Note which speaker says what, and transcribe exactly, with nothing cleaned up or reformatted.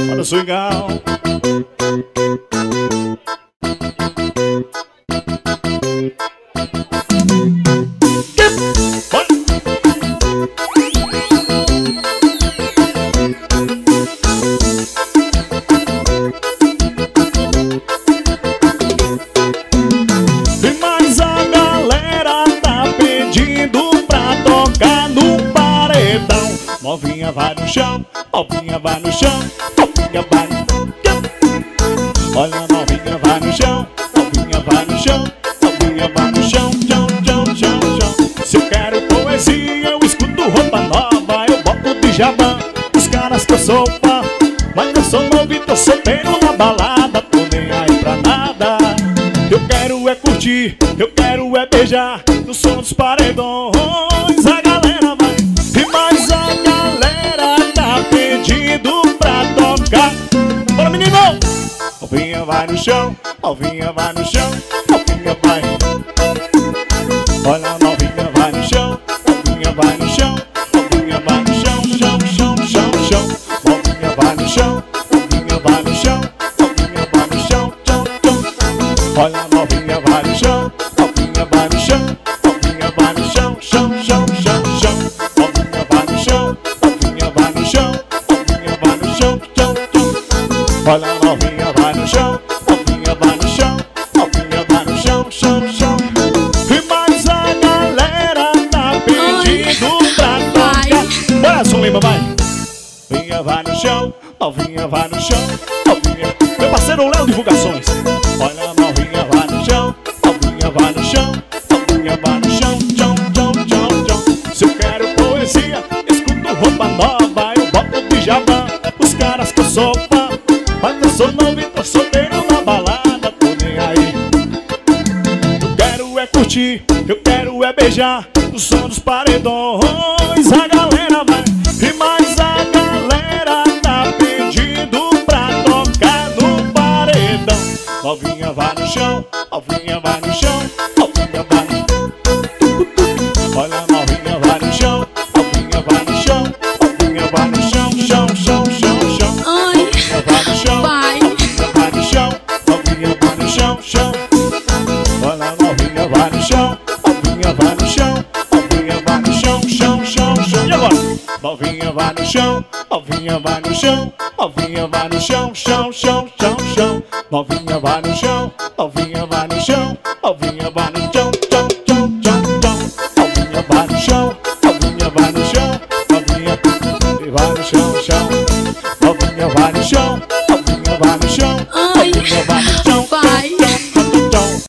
Speaker 1: Olha o swingão. Novinha vai no chão, novinha vai no chão, novinha vai no chão. Olha, novinha vai no chão, novinha vai no chão, novinha vai no chão, chão, chão, chão, chão. Se eu quero poesia, eu escuto roupa nova, eu boto pijama, os caras que eu sou fã. Mas eu sou novo e tô solteiro na balada, tô nem aí pra nada. Eu quero é curtir, eu quero é beijar, no som dos paredões a galera vai. E mais a galera tá pedindo pra tocar. Bora, menino! Novinha vai no chão, novinha vai no chão, novinha vai. Olha, novinha vai no chão, novinha vai no chão, novinha vai no chão, chão, chão, chão, chão. Novinha vai no chão, novinha vai no chão, novinha vai no chão, chão, chão. Olha, novinha vai no chão, novinha vai no chão, novinha vai no chão, chão, chão, chão, chão. Novinha vai no chão, novinha vai no chão, novinha vai no chão, chão, chão. Olha, novinha vai no chão, novinha vai no chão, novinha vai no chão, chão, chão. E mais a galera tá pedindo pra tocar. Bora, São Lima, vai! Novinha vai no chão, novinha vai no chão, novinha. Meu parceiro Léo Divulgações. Olha, novinha vai no chão, novinha vai no chão, novinha vai no chão, chão, chão, chão, chão. Se eu quero poesia, escuto roupa nova, eu boto pijama, os caras que eu sou fã. Mas eu sou novo e tô solteiro na balada, tô nem aí. Eu quero é curtir, eu quero é beijar, no som dos paredões a galera vai. E mais a galera tá pedindo pra tocar no paredão. Novinha vai no chão, novinha vai no chão, novinha vai no chão. Olha, novinha vai no chão, novinha vai no chão, novinha vai no chão, chão, chão, chão, chão. Novinha vai no chão, novinha vai no chão, novinha vai no chão, chão. Olha, novinha vai no chão, novinha vai no chão, novinha vai no chão, chão, chão, chão. E agora? Novinha vai no chão, novinha vai no chão, novinha vai no chão, chão, chão, chão, chão. Novinha vai no chão, novinha vai no chão, novinha vai no chão, chão, chão, chão, chão. Novinha vai no chão, novinha vai no chão, novinha vai no chão, chão. Novinha vai no chão.